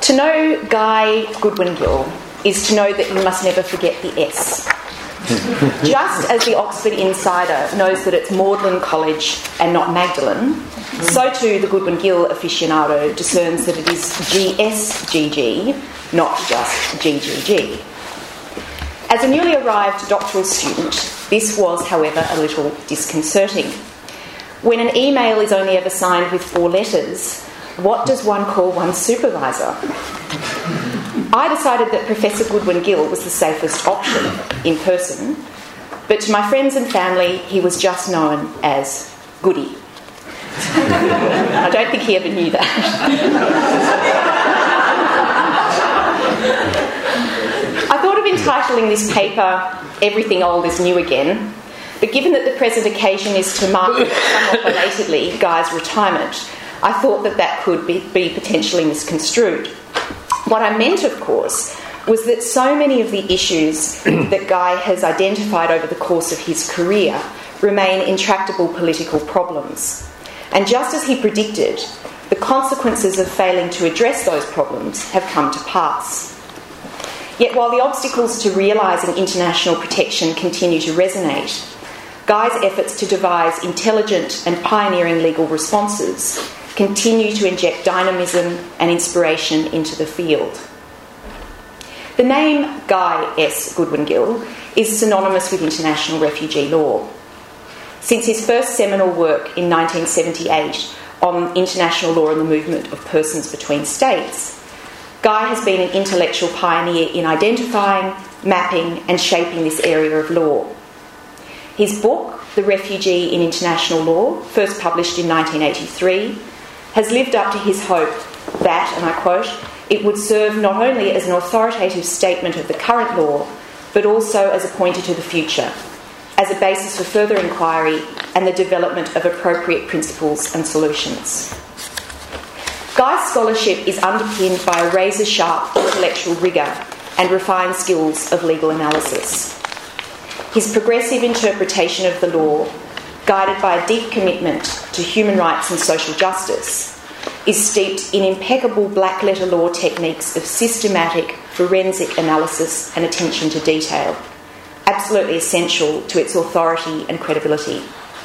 To know Guy Goodwin Gill is to know that you must never forget the S. Just as the Oxford Insider knows that it's Magdalen College and not Magdalen, so too the Goodwin Gill aficionado discerns that it is GSGG, not just GGG. As a newly arrived doctoral student, this was, however, a little disconcerting. When an email is only ever signed with 4 letters, what does one call one's supervisor? I decided that Professor Goodwin Gill was the safest option in person, but to my friends and family, he was just known as Goody. I don't think he ever knew that. I thought of entitling this paper "Everything Old is New Again," but given that the present occasion is to mark somewhat belatedly Guy's retirement, I thought that could be potentially misconstrued. What I meant, of course, was that so many of the issues that Guy has identified over the course of his career remain intractable political problems. And just as he predicted, the consequences of failing to address those problems have come to pass. Yet while the obstacles to realising international protection continue to resonate, Guy's efforts to devise intelligent and pioneering legal responses continue to inject dynamism and inspiration into the field. The name Guy S. Goodwin Gill is synonymous with international refugee law. Since his first seminal work in 1978 on international law and the movement of persons between states, Guy has been an intellectual pioneer in identifying, mapping and shaping this area of law. His book, The Refugee in International Law, first published in 1983, has lived up to his hope that, and I quote, it would serve not only as an authoritative statement of the current law, but also as a pointer to the future, as a basis for further inquiry and the development of appropriate principles and solutions. Guy's scholarship is underpinned by a razor-sharp intellectual rigour and refined skills of legal analysis. His progressive interpretation of the law, guided by a deep commitment to human rights and social justice, is steeped in impeccable black-letter law techniques of systematic forensic analysis and attention to detail, absolutely essential to its authority and credibility.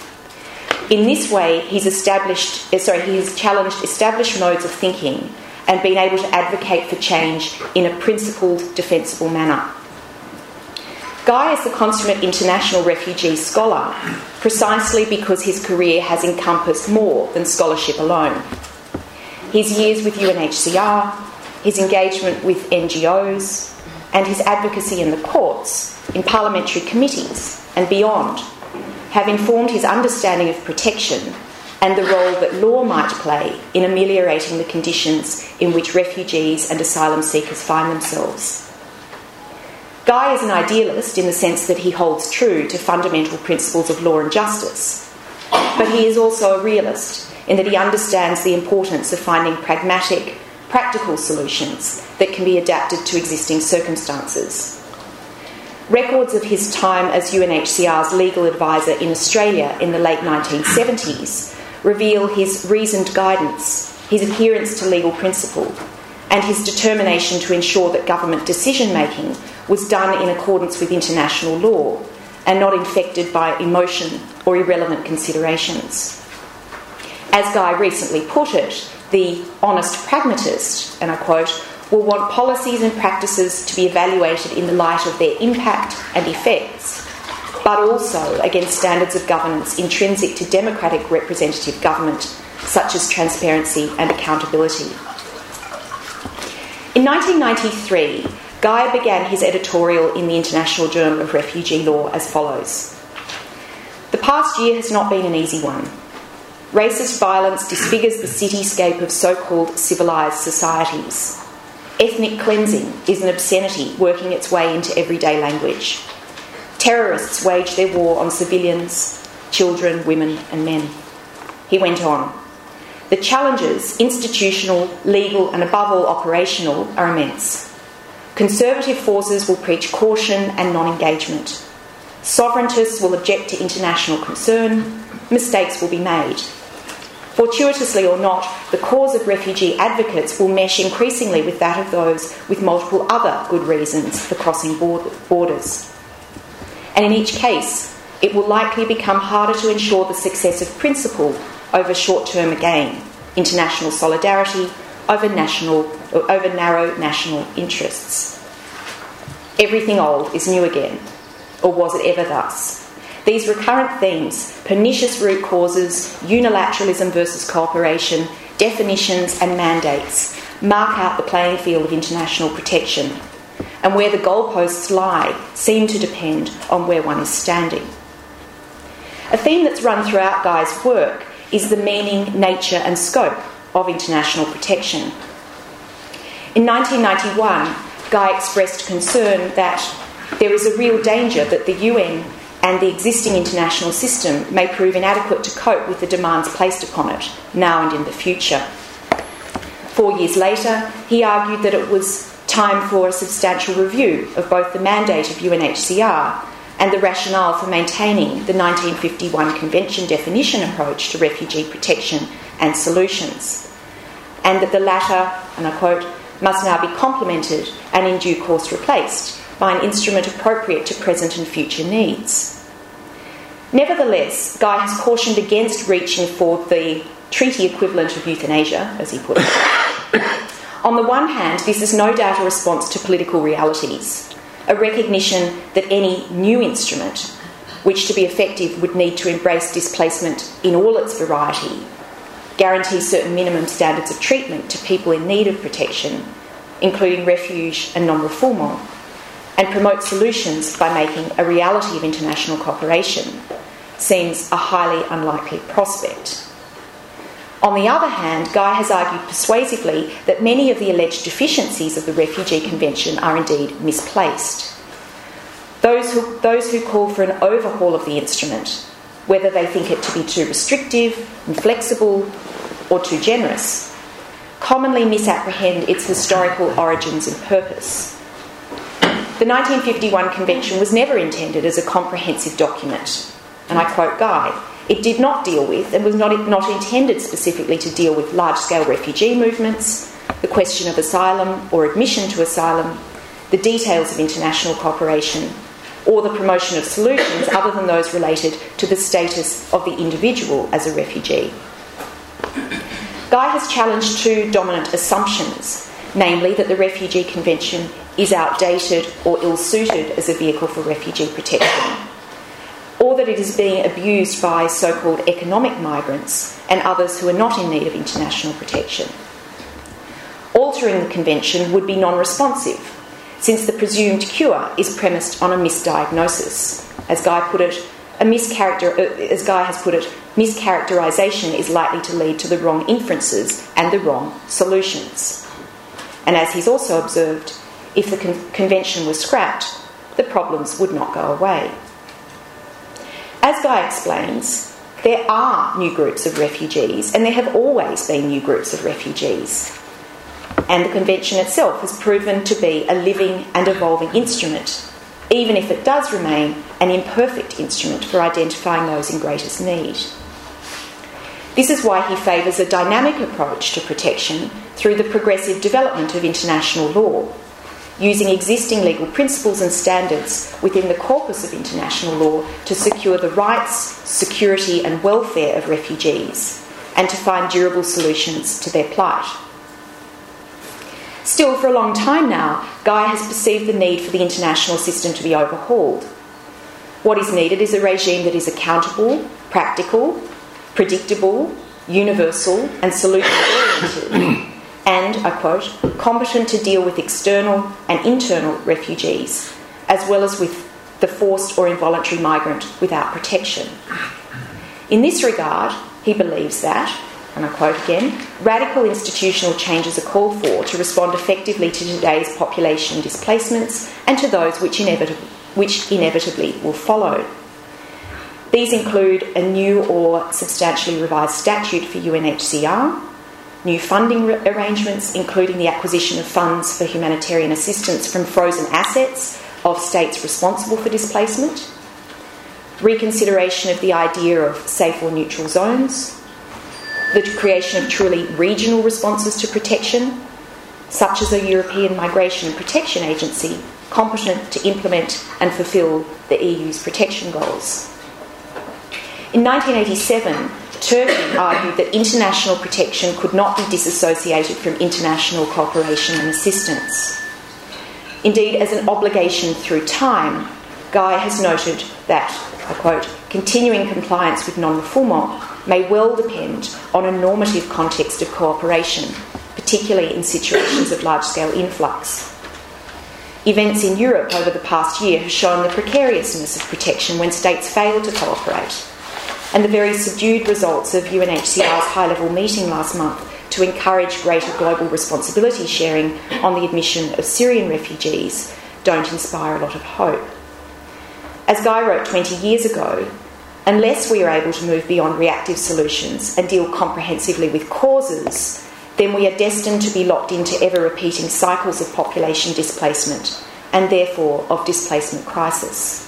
In this way, he's challenged established modes of thinking and been able to advocate for change in a principled, defensible manner. Guy is the consummate international refugee scholar precisely because his career has encompassed more than scholarship alone. His years with UNHCR, his engagement with NGOs, and his advocacy in the courts, in parliamentary committees and beyond, have informed his understanding of protection and the role that law might play in ameliorating the conditions in which refugees and asylum seekers find themselves. Guy is an idealist in the sense that he holds true to fundamental principles of law and justice, but he is also a realist in that he understands the importance of finding pragmatic, practical solutions that can be adapted to existing circumstances. Records of his time as UNHCR's legal advisor in Australia in the late 1970s reveal his reasoned guidance, his adherence to legal principle, and his determination to ensure that government decision-making was done in accordance with international law and not infected by emotion or irrelevant considerations. As Guy recently put it, the honest pragmatist, and I quote, will want policies and practices to be evaluated in the light of their impact and effects, but also against standards of governance intrinsic to democratic representative government, such as transparency and accountability. In 1993, Guy began his editorial in the International Journal of Refugee Law as follows. The past year has not been an easy one. Racist violence disfigures the cityscape of so-called civilised societies. Ethnic cleansing is an obscenity working its way into everyday language. Terrorists wage their war on civilians, children, women and men. He went on. The challenges, institutional, legal and above all operational, are immense. Conservative forces will preach caution and non-engagement. Sovereigntists will object to international concern. Mistakes will be made. Fortuitously or not, the cause of refugee advocates will mesh increasingly with that of those with multiple other good reasons for crossing borders. And in each case, it will likely become harder to ensure the success of principle over short-term gain, international solidarity over narrow national interests. Everything old is new again, or was it ever thus? These recurrent themes, pernicious root causes, unilateralism versus cooperation, definitions and mandates, mark out the playing field of international protection, and where the goalposts lie seem to depend on where one is standing. A theme that's run throughout Guy's work is the meaning, nature and scope of international protection. In 1991, Guy expressed concern that there is a real danger that the UN and the existing international system may prove inadequate to cope with the demands placed upon it now and in the future. 4 years later, he argued that it was time for a substantial review of both the mandate of UNHCR and the rationale for maintaining the 1951 Convention definition approach to refugee protection and solutions, and that the latter, and I quote, must now be complemented and in due course replaced by an instrument appropriate to present and future needs. Nevertheless, Guy has cautioned against reaching for the treaty equivalent of euthanasia, as he put it. On the one hand, this is no doubt a response to political realities, a recognition that any new instrument, which to be effective would need to embrace displacement in all its variety, guarantee certain minimum standards of treatment to people in need of protection, including refuge and non-refoulement, and promote solutions by making a reality of international cooperation, seems a highly unlikely prospect. On the other hand, Guy has argued persuasively that many of the alleged deficiencies of the Refugee Convention are indeed misplaced. Those who call for an overhaul of the instrument, whether they think it to be too restrictive, inflexible, or too generous, commonly misapprehend its historical origins and purpose. The 1951 Convention was never intended as a comprehensive document, and I quote Guy, "It did not deal with, and was not intended specifically to deal with, large-scale refugee movements, the question of asylum or admission to asylum, the details of international cooperation, or the promotion of solutions other than those related to the status of the individual as a refugee." Guy has challenged two dominant assumptions, namely that the Refugee Convention is outdated or ill-suited as a vehicle for refugee protection, or that it is being abused by so-called economic migrants and others who are not in need of international protection. Altering the Convention would be non-responsive, since the presumed cure is premised on a misdiagnosis. As Guy has put it, mischaracterisation is likely to lead to the wrong inferences and the wrong solutions. And as he's also observed, if the Convention was scrapped, the problems would not go away. As Guy explains, there are new groups of refugees, and there have always been new groups of refugees. And the Convention itself has proven to be a living and evolving instrument, even if it does remain an imperfect instrument for identifying those in greatest need. This is why he favours a dynamic approach to protection through the progressive development of international law, using existing legal principles and standards within the corpus of international law to secure the rights, security and welfare of refugees, and to find durable solutions to their plight. Still, for a long time now, Guy has perceived the need for the international system to be overhauled. What is needed is a regime that is accountable, practical, predictable, universal and solution-oriented, and, I quote, competent to deal with external and internal refugees, as well as with the forced or involuntary migrant without protection. In this regard, he believes that, and I quote again, radical institutional changes are called for to respond effectively to today's population displacements and to those which inevitably will follow. These include a new or substantially revised statute for UNHCR, new funding arrangements, including the acquisition of funds for humanitarian assistance from frozen assets of states responsible for displacement, reconsideration of the idea of safe or neutral zones, the creation of truly regional responses to protection, such as a European Migration and Protection Agency competent to implement and fulfil the EU's protection goals. In 1987, Turkey argued that international protection could not be disassociated from international cooperation and assistance. Indeed, as an obligation through time, Guy has noted that, I quote, continuing compliance with non-refoulement may well depend on a normative context of cooperation, particularly in situations of large-scale influx. Events in Europe over the past year have shown the precariousness of protection when states fail to cooperate, and the very subdued results of UNHCR's high-level meeting last month to encourage greater global responsibility sharing on the admission of Syrian refugees don't inspire a lot of hope. As Guy wrote 20 years ago, unless we are able to move beyond reactive solutions and deal comprehensively with causes, then we are destined to be locked into ever-repeating cycles of population displacement and therefore of displacement crisis.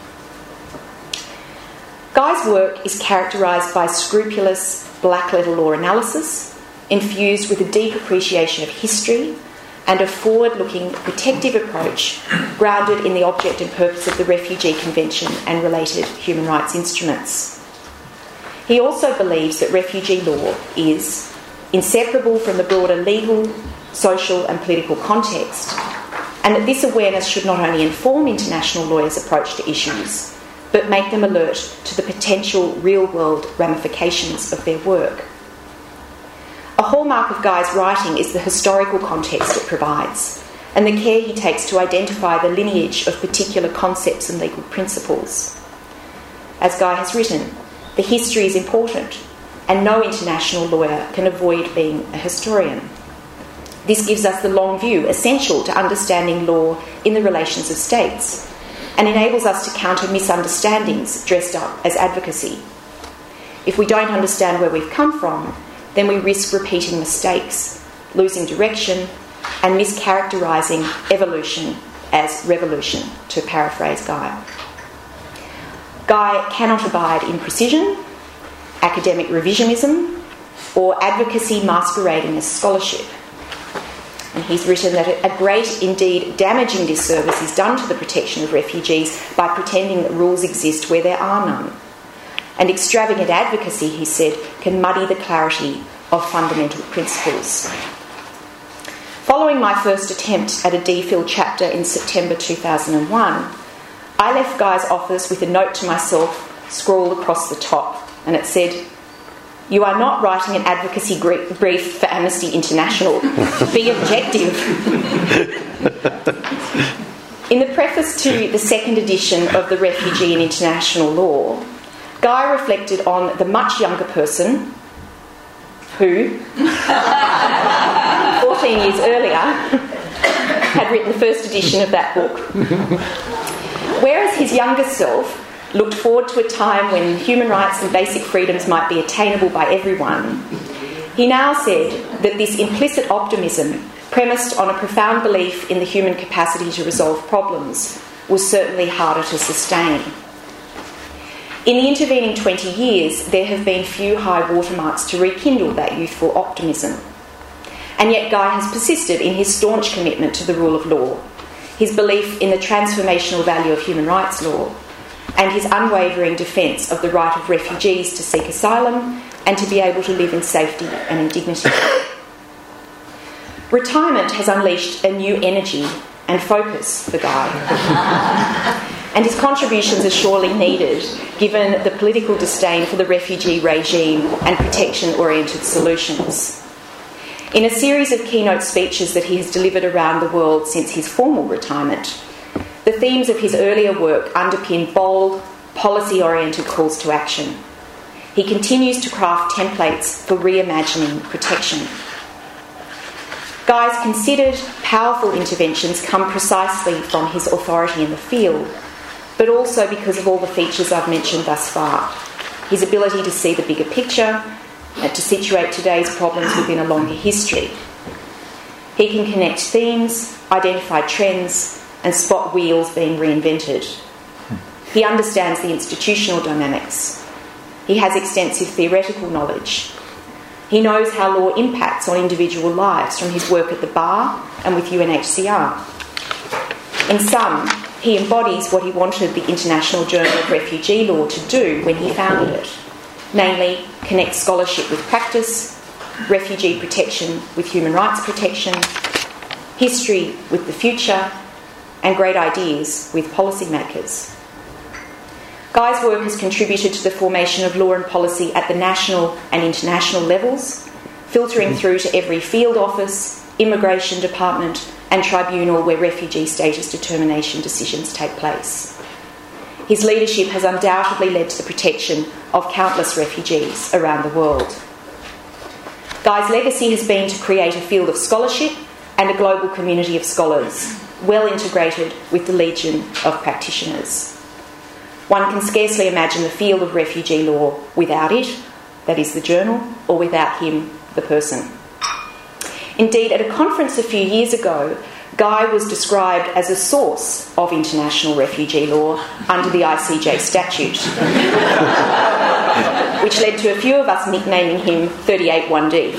Guy's work is characterised by scrupulous black-letter law analysis, infused with a deep appreciation of history and a forward-looking protective approach grounded in the object and purpose of the Refugee Convention and related human rights instruments. He also believes that refugee law is inseparable from the broader legal, social and political context, and that this awareness should not only inform international lawyers' approach to issues, but make them alert to the potential real-world ramifications of their work. A hallmark of Guy's writing is the historical context it provides, and the care he takes to identify the lineage of particular concepts and legal principles. As Guy has written, the history is important, and no international lawyer can avoid being a historian. This gives us the long view essential to understanding law in the relations of states, and enables us to counter misunderstandings dressed up as advocacy. If we don't understand where we've come from, then we risk repeating mistakes, losing direction, and mischaracterising evolution as revolution, to paraphrase Guy. Guy cannot abide in precision, academic revisionism, or advocacy masquerading as scholarship. And he's written that a great, indeed damaging disservice is done to the protection of refugees by pretending that rules exist where there are none. And extravagant advocacy, he said, can muddy the clarity of fundamental principles. Following my first attempt at a DPhil chapter in September 2001, I left Guy's office with a note to myself scrawled across the top, and it said, "You are not writing an advocacy brief for Amnesty International. Be objective." In the preface to the second edition of the Refugee and International Law, Guy reflected on the much younger person who, 14 years earlier, had written the first edition of that book. Whereas his younger self looked forward to a time when human rights and basic freedoms might be attainable by everyone, he now said that this implicit optimism, premised on a profound belief in the human capacity to resolve problems, was certainly harder to sustain. In the intervening 20 years, there have been few high watermarks to rekindle that youthful optimism. And yet Guy has persisted in his staunch commitment to the rule of law, his belief in the transformational value of human rights law, and his unwavering defence of the right of refugees to seek asylum and to be able to live in safety and in dignity. Retirement has unleashed a new energy and focus for Guy. And his contributions are surely needed, given the political disdain for the refugee regime and protection-oriented solutions. In a series of keynote speeches that he has delivered around the world since his formal retirement, the themes of his earlier work underpin bold, policy-oriented calls to action. He continues to craft templates for reimagining protection. Guy's considered, powerful interventions come precisely from his authority in the field, but also because of all the features I've mentioned thus far. His ability to see the bigger picture and to situate today's problems within a longer history. He can connect themes, identify trends, and spot wheels being reinvented. He understands the institutional dynamics. He has extensive theoretical knowledge. He knows how law impacts on individual lives from his work at the bar and with UNHCR. In sum, he embodies what he wanted the International Journal of Refugee Law to do when he founded it, namely connect scholarship with practice, refugee protection with human rights protection, history with the future, and great ideas with policymakers. Guy's work has contributed to the formation of law and policy at the national and international levels, filtering through to every field office, immigration department and tribunal where refugee status determination decisions take place. His leadership has undoubtedly led to the protection of countless refugees around the world. Guy's legacy has been to create a field of scholarship and a global community of scholars, well integrated with the legion of practitioners. One can scarcely imagine the field of refugee law without it, that is the journal, or without him, the person. Indeed, at a conference a few years ago, Guy was described as a source of international refugee law under the ICJ statute, which led to a few of us nicknaming him 38-1D.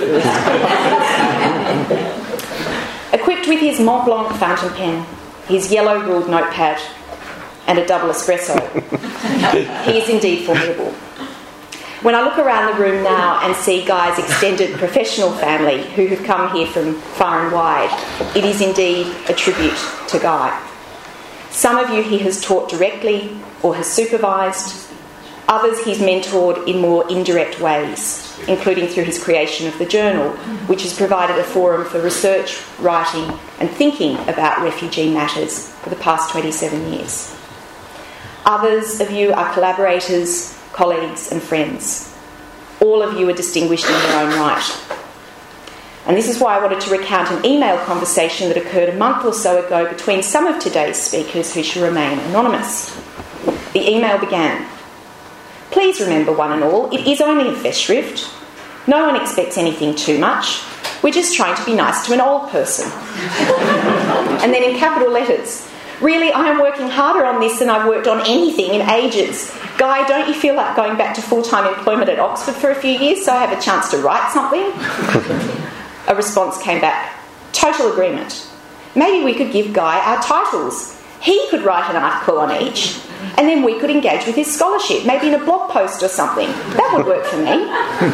Equipped with his Mont Blanc fountain pen, his yellow ruled notepad, and a double espresso, he is indeed formidable. When I look around the room now and see Guy's extended professional family who have come here from far and wide, it is indeed a tribute to Guy. Some of you he has taught directly or has supervised. Others he's mentored in more indirect ways, including through his creation of the journal, which has provided a forum for research, writing and thinking about refugee matters for the past 27 years. Others of you are collaborators, colleagues and friends. All of you are distinguished in their own right. And this is why I wanted to recount an email conversation that occurred a month or so ago between some of today's speakers who shall remain anonymous. The email began, "Please remember one and all, it is only a festschrift. No one expects anything too much. We're just trying to be nice to an old person." And then in capital letters, "Really, I am working harder on this than I've worked on anything in ages. Guy, don't you feel like going back to full-time employment at Oxford for a few years so I have a chance to write something?" A response came back. "Total agreement. Maybe we could give Guy our titles. He could write an article on each, and then we could engage with his scholarship, maybe in a blog post or something. That would work for me."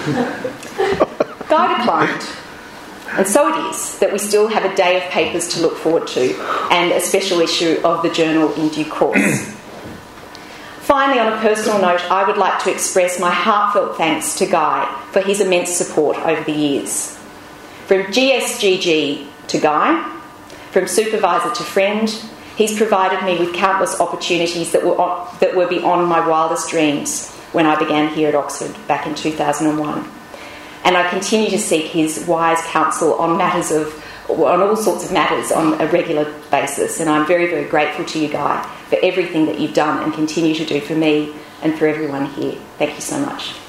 Guy declined. And so it is that we still have a day of papers to look forward to and a special issue of the journal in due course. Finally, on a personal note, I would like to express my heartfelt thanks to Guy for his immense support over the years. From GSGG to Guy, from supervisor to friend, he's provided me with countless opportunities that were beyond my wildest dreams when I began here at Oxford back in 2001. And I continue to seek his wise counsel on all sorts of matters on a regular basis. And I'm very, very grateful to you, Guy, for everything that you've done and continue to do for me and for everyone here. Thank you so much.